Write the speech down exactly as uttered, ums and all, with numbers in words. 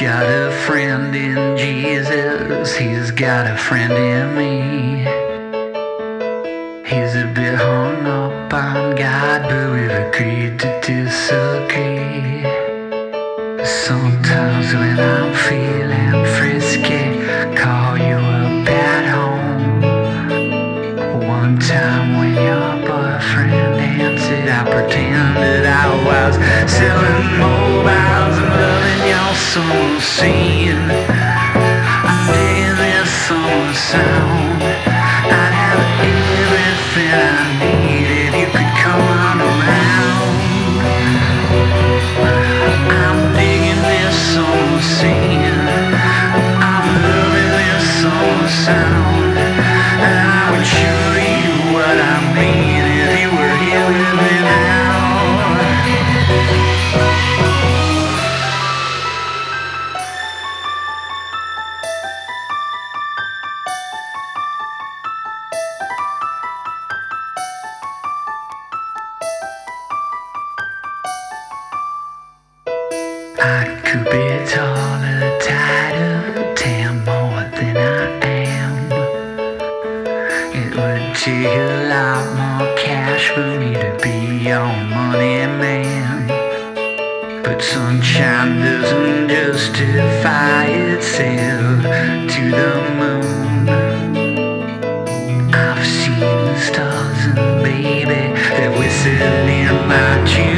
got a friend in Jesus, he's got a friend in me. He's a bit hung up on God, but we've agreed to disagree. Sometimes when I'm feeling frisky, call you up at home. One time when your boyfriend answered, I pretended I was selling mobiles and loving your summer scene. I'm digging this summer sound. I'd have everything I need if you could come on around. I'm digging this summer scene. I'm loving this summer sound. And I would show you what I mean if you were here with me now. I could be taller, tighter, ten more than I am. It would take a lot more cash for me to be your money man. But sunshine doesn't justify itself to the moon. I've seen the stars and baby, they're whistling in my tune.